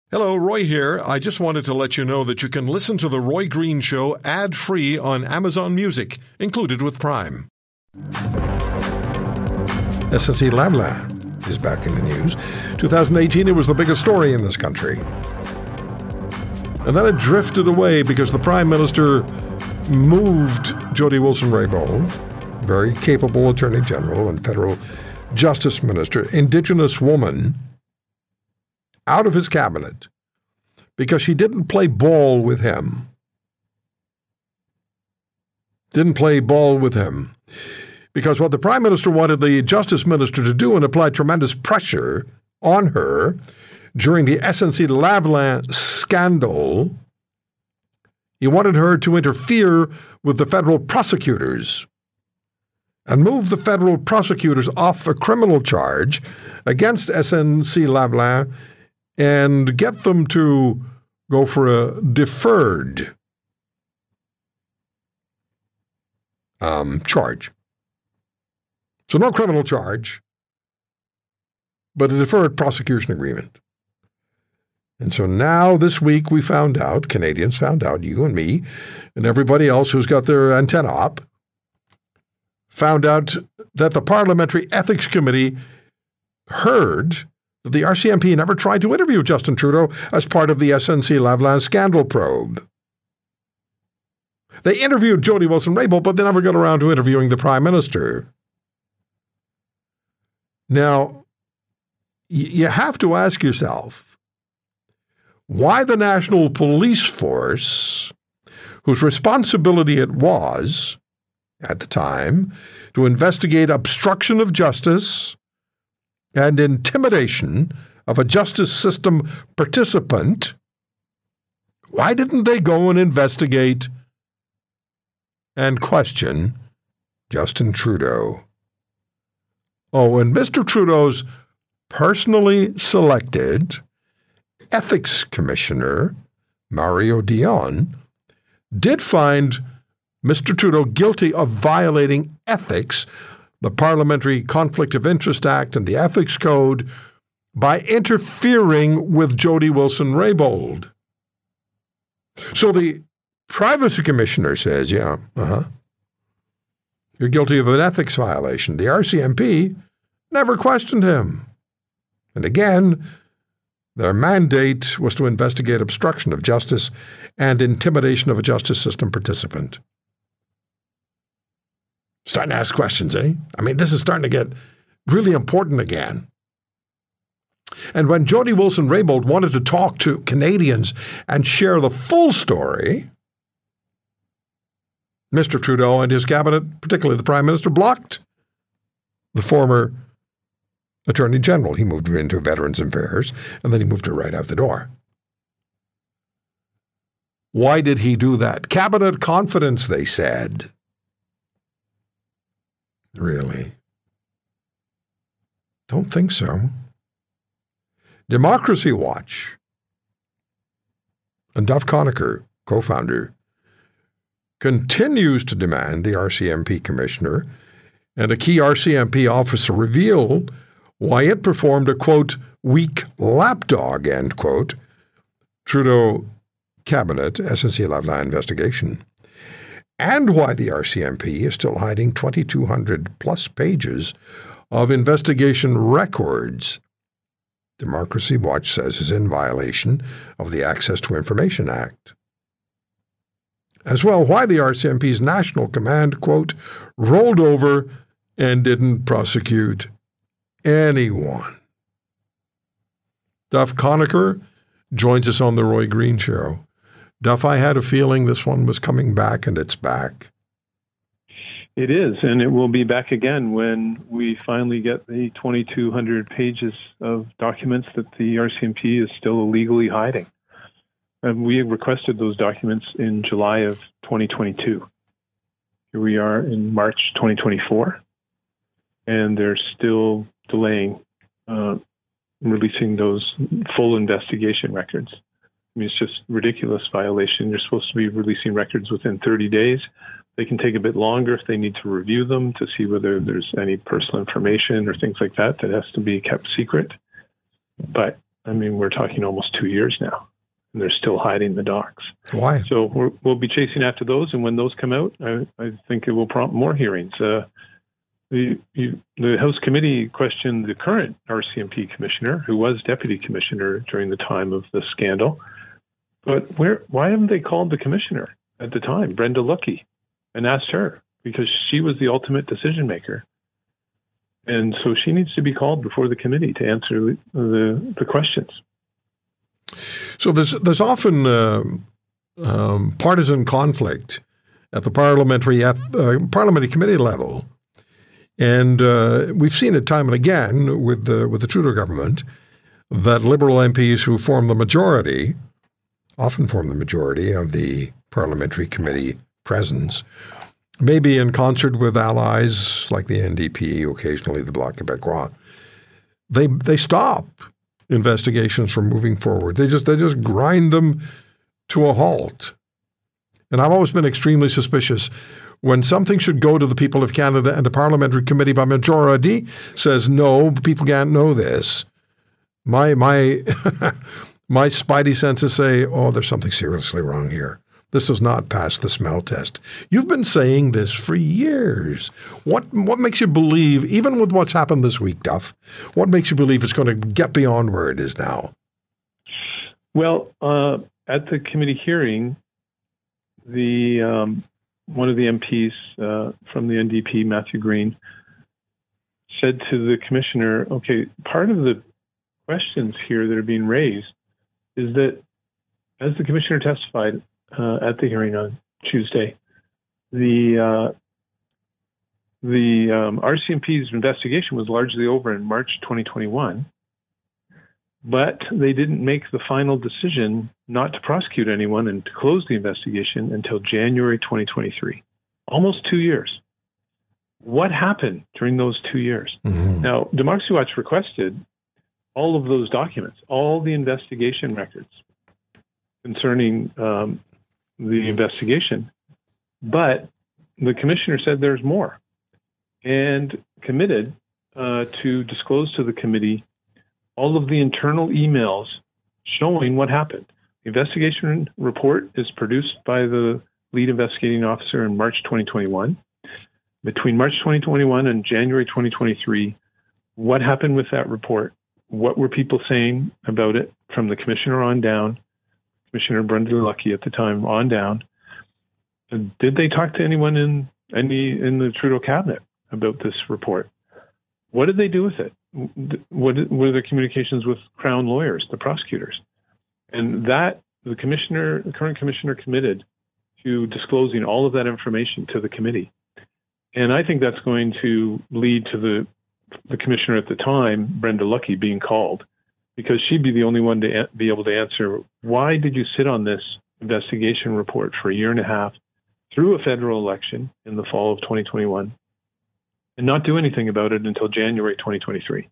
Hello, Roy here. I just wanted to let you know that you can listen to The Roy Green Show ad-free on Amazon Music, included with Prime. SNC-Lavalin is back in the news. 2018, it was the biggest story in this country. And then it drifted away because the Prime Minister moved Jody Wilson-Raybould, very capable Attorney General and Federal Justice Minister, Indigenous woman, out of his cabinet because she didn't play ball with him. Because what the Prime Minister wanted the Justice Minister to do and applied tremendous pressure on her during the SNC-Lavalin scandal, he wanted her to interfere with the federal prosecutors and move the federal prosecutors off a criminal charge against SNC-Lavalin and get them to go for a deferred charge. So no criminal charge, but a deferred prosecution agreement. And so now this week we found out, Canadians found out, you and me and everybody else who's got their antenna up, found out that the Parliamentary Ethics Committee heard the RCMP never tried to interview Justin Trudeau as part of the SNC-Lavalin scandal probe. They interviewed Jody Wilson-Raybould, but they never got around to interviewing the Prime Minister. Now, you have to ask yourself, why the National Police Force, whose responsibility it was, at the time, to investigate obstruction of justice and intimidation of a justice system participant, why didn't they go and investigate and question Justin Trudeau? Oh, and Mr. Trudeau's personally selected ethics commissioner, Mario Dion, did find Mr. Trudeau guilty of violating ethics, the Parliamentary Conflict of Interest Act and the Ethics Code, by interfering with Jody Wilson-Raybould. So the Privacy Commissioner says, you're guilty of an ethics violation. The RCMP never questioned him. And again, their mandate was to investigate obstruction of justice and intimidation of a justice system participant. Starting to ask questions, eh? I mean, this is starting to get really important again. And when Jody Wilson-Raybould wanted to talk to Canadians and share the full story, Mr. Trudeau and his cabinet, particularly the Prime Minister, blocked the former Attorney General. He moved her into Veterans Affairs, and then he moved her right out the door. Why did he do that? Cabinet confidence, they said. Really? Don't think so. Democracy Watch and Duff Conacher, co-founder, continues to demand the RCMP commissioner and a key RCMP officer reveal why it performed a, quote, weak lapdog, end quote, Trudeau cabinet SNC-Lavalin investigation, and why the RCMP is still hiding 2,200-plus pages of investigation records Democracy Watch says is in violation of the Access to Information Act. As well, why the RCMP's national command, quote, rolled over and didn't prosecute anyone. Duff Conacher joins us on The Roy Green Show. Duff, I had a feeling this one was coming back, and it's back. It is, and it will be back again when we finally get the 2,200 pages of documents that the RCMP is still illegally hiding. And we requested those documents in July of 2022. Here we are in March 2024, and they're still delaying releasing those full investigation records. I mean, it's just ridiculous violation. You're supposed to be releasing records within 30 days. They can take a bit longer if they need to review them to see whether there's any personal information or things like that that has to be kept secret. But I mean, we're talking almost 2 years now, and they're still hiding the docs. Why? So we'll be chasing after those, and when those come out, I think it will prompt more hearings. The House committee questioned the current RCMP commissioner, who was deputy commissioner during the time of the scandal. But why haven't they called the commissioner at the time, Brenda Lucki, and asked her? Because she was the ultimate decision maker. And so she needs to be called before the committee to answer the questions. So there's often partisan conflict at the parliamentary committee level. And we've seen it time and again with the Trudeau government that Liberal MPs who often form the majority of the parliamentary committee presence, maybe in concert with allies like the NDP, occasionally the Bloc Québécois, they stop investigations from moving forward. They just grind them to a halt. And I've always been extremely suspicious when something should go to the people of Canada and a parliamentary committee by majority says, no, people can't know this. My my spidey senses say, oh, there's something seriously wrong here. This does not pass the smell test. You've been saying this for years. What makes you believe, even with what's happened this week, Duff, what makes you believe it's going to get beyond where it is now? Well, at the committee hearing, one of the MPs from the NDP, Matthew Green, said to the commissioner, okay, part of the questions here that are being raised is that, as the commissioner testified at the hearing on Tuesday, the RCMP's investigation was largely over in March 2021, but they didn't make the final decision not to prosecute anyone and to close the investigation until January 2023, almost 2 years. What happened during those 2 years? Mm-hmm. Now, Democracy Watch requested all of those documents, all the investigation records concerning the investigation, but the commissioner said there's more and committed to disclose to the committee all of the internal emails showing what happened. The investigation report is produced by the lead investigating officer in March 2021. Between March 2021 and January 2023, what happened with that report? What were people saying about it from the commissioner on down, Commissioner Brenda Lucki at the time on down? Did they talk to anyone in the Trudeau cabinet about this report? What did they do with it? What were their communications with Crown lawyers, the prosecutors? And that the current commissioner committed to disclosing all of that information to the committee. And I think that's going to lead to the commissioner at the time, Brenda Lucki, being called, because she'd be the only one to be able to answer, why did you sit on this investigation report for a year and a half through a federal election in the fall of 2021 and not do anything about it until January 2023?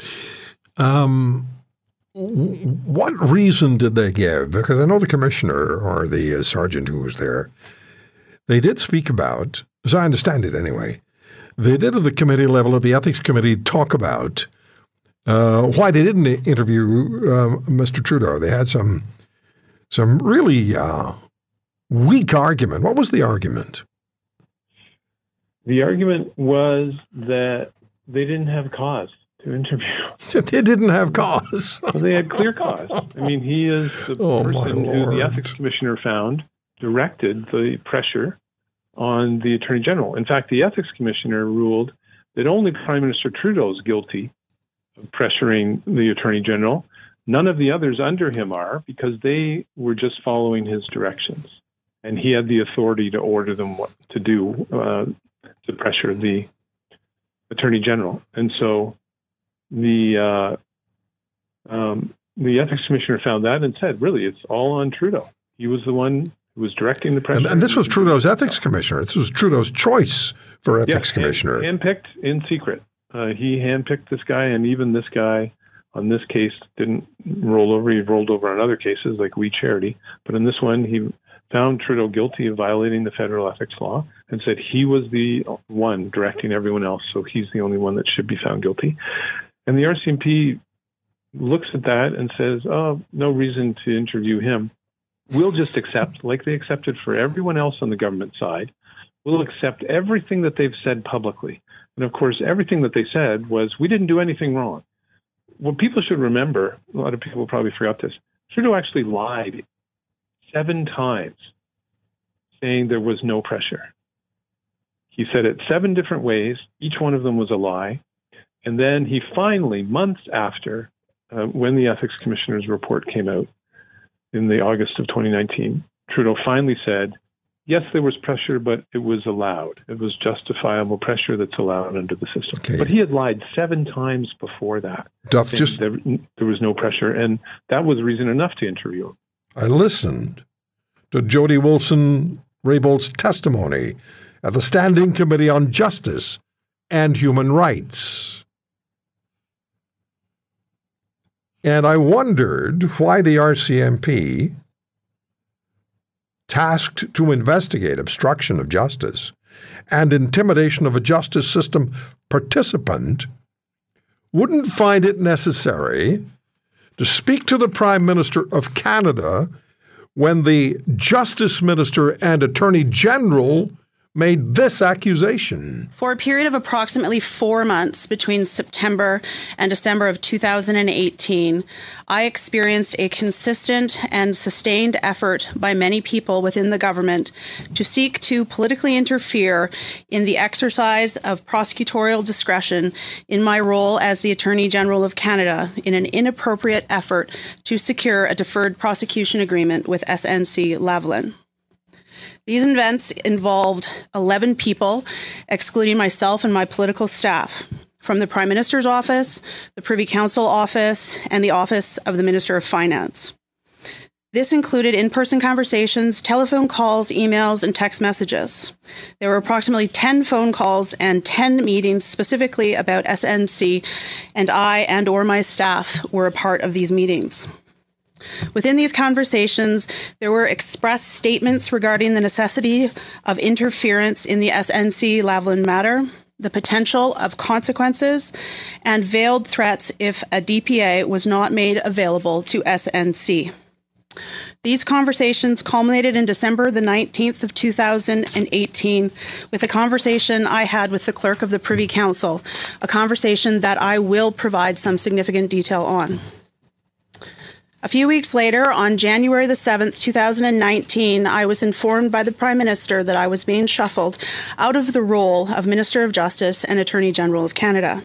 What reason did they give? Because I know the commissioner or the sergeant who was there, they did speak about, as I understand it anyway, they did at the committee level, at the ethics committee, talk about why they didn't interview Mr. Trudeau. They had some really weak argument. What was the argument? The argument was that they didn't have cause to interview. They didn't have cause. Well, they had clear cause. I mean, he is the person who the ethics commissioner found directed the pressure on the Attorney General. In fact, the ethics commissioner ruled that only Prime Minister Trudeau is guilty of pressuring the Attorney General. None of the others under him are, because they were just following his directions. And he had the authority to order them what to do to pressure the Attorney General. And so the ethics commissioner found that and said, really, it's all on Trudeau. He was the one who was directing the pressure. And this was Trudeau's ethics commissioner. This was Trudeau's choice for ethics commissioner. Handpicked in secret. He handpicked this guy, and even this guy on this case didn't roll over. He rolled over on other cases like We Charity. But in this one, he found Trudeau guilty of violating the federal ethics law and said he was the one directing everyone else, so he's the only one that should be found guilty. And the RCMP looks at that and says, oh, no reason to interview him. We'll just accept, like they accepted for everyone else on the government side, we'll accept everything that they've said publicly. And of course, everything that they said was, we didn't do anything wrong. What people should remember, a lot of people probably forgot this, Trudeau actually lied 7 times, saying there was no pressure. He said it 7 different ways. Each one of them was a lie. And then he finally, months after, when the Ethics Commissioner's report came out in the August of 2019, Trudeau finally said, yes, there was pressure, but it was allowed. It was justifiable pressure that's allowed under the system. Okay. But he had lied 7 times before that. Duff, there was no pressure, and that was reason enough to interview him. I listened to Jody Wilson-Raybould's testimony at the Standing Committee on Justice and Human Rights. And I wondered why the RCMP, tasked to investigate obstruction of justice and intimidation of a justice system participant, wouldn't find it necessary to speak to the Prime Minister of Canada when the Justice Minister and Attorney General made this accusation. For a period of approximately 4 months between September and December of 2018, I experienced a consistent and sustained effort by many people within the government to seek to politically interfere in the exercise of prosecutorial discretion in my role as the Attorney General of Canada in an inappropriate effort to secure a deferred prosecution agreement with SNC-Lavalin. These events involved 11 people, excluding myself and my political staff, from the Prime Minister's office, the Privy Council office, and the office of the Minister of Finance. This included in-person conversations, telephone calls, emails, and text messages. There were approximately 10 phone calls and 10 meetings specifically about SNC, and I and/or my staff were a part of these meetings. Within these conversations, there were expressed statements regarding the necessity of interference in the SNC-Lavalin matter, the potential of consequences, and veiled threats if a DPA was not made available to SNC. These conversations culminated in December the 19th of 2018 with a conversation I had with the clerk of the Privy Council, a conversation that I will provide some significant detail on. A few weeks later, on January the 7th, 2019, I was informed by the Prime Minister that I was being shuffled out of the role of Minister of Justice and Attorney General of Canada.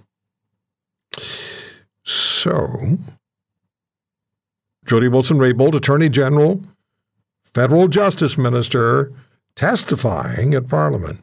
So, Jody Wilson-Raybould, Attorney General, Federal Justice Minister, testifying at Parliament.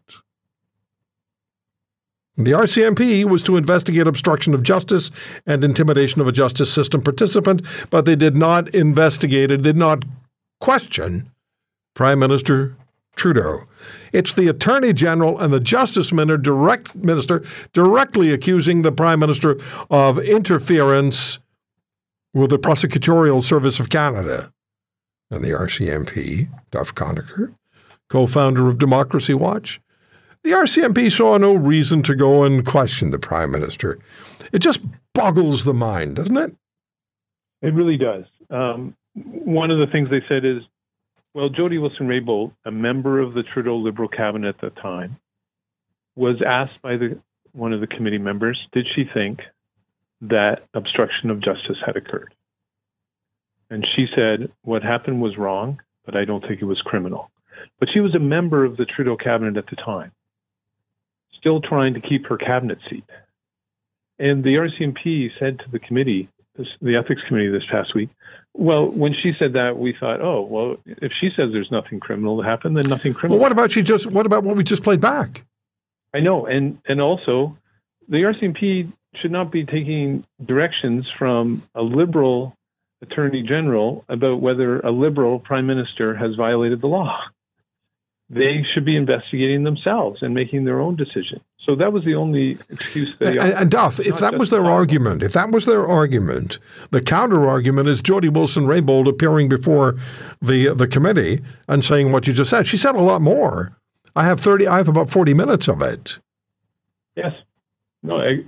The RCMP was to investigate obstruction of justice and intimidation of a justice system participant, but they did not investigate it, did not question Prime Minister Trudeau. It's the Attorney General and the Justice Minister directly accusing the Prime Minister of interference with the Prosecutorial Service of Canada. And the RCMP, Duff Conacher, co-founder of Democracy Watch, the RCMP saw no reason to go and question the Prime Minister. It just boggles the mind, doesn't it? It really does. One of the things they said is, well, Jody Wilson-Raybould, a member of the Trudeau Liberal cabinet at the time, was asked by one of the committee members, did she think that obstruction of justice had occurred? And she said, what happened was wrong, but I don't think it was criminal. But she was a member of the Trudeau cabinet at the time, still trying to keep her cabinet seat. And the RCMP said to the committee, the ethics committee this past week, well, when she said that, we thought, oh, well, if she says there's nothing criminal to happen, then nothing criminal. Well, what about what we just played back? I know. And also, the RCMP should not be taking directions from a Liberal Attorney General about whether a Liberal Prime Minister has violated the law. They should be investigating themselves and making their own decision. So that was the only excuse they offered. And Duff, if that was their argument, the counter-argument is Jody Wilson-Raybould appearing before the committee and saying what you just said. She said a lot more. I have about 40 minutes of it. Yes. No,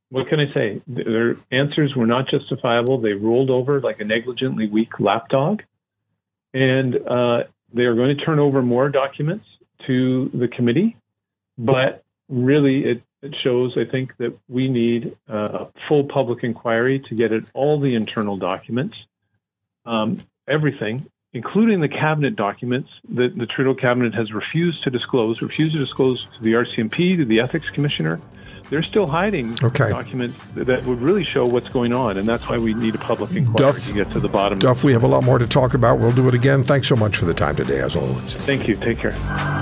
what can I say? Their answers were not justifiable. They rolled over like a negligently weak lapdog. And they are going to turn over more documents to the committee. But really, it shows, I think, that we need a full public inquiry to get at all the internal documents, everything, including the cabinet documents that the Trudeau cabinet has refused to disclose to the RCMP, to the Ethics Commissioner. They're still hiding documents that would really show what's going on, and that's why we need a public inquiry to get to the bottom. Duff, we have a lot more to talk about. We'll do it again. Thanks so much for the time today, as always. Thank you. Take care.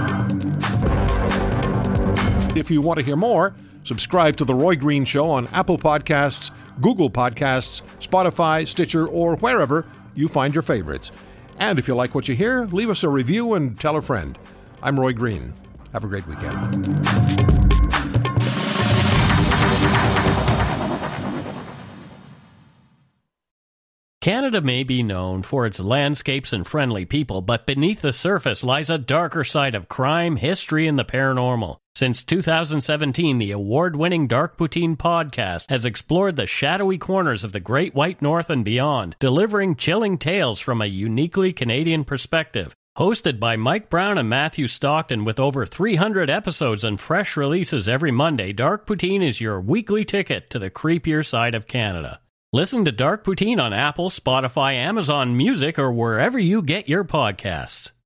If you want to hear more, subscribe to The Roy Green Show on Apple Podcasts, Google Podcasts, Spotify, Stitcher, or wherever you find your favorites. And if you like what you hear, leave us a review and tell a friend. I'm Roy Green. Have a great weekend. Canada may be known for its landscapes and friendly people, but beneath the surface lies a darker side of crime, history, and the paranormal. Since 2017, the award-winning Dark Poutine podcast has explored the shadowy corners of the Great White North and beyond, delivering chilling tales from a uniquely Canadian perspective. Hosted by Mike Brown and Matthew Stockton with over 300 episodes and fresh releases every Monday, Dark Poutine is your weekly ticket to the creepier side of Canada. Listen to Dark Poutine on Apple, Spotify, Amazon Music, or wherever you get your podcasts.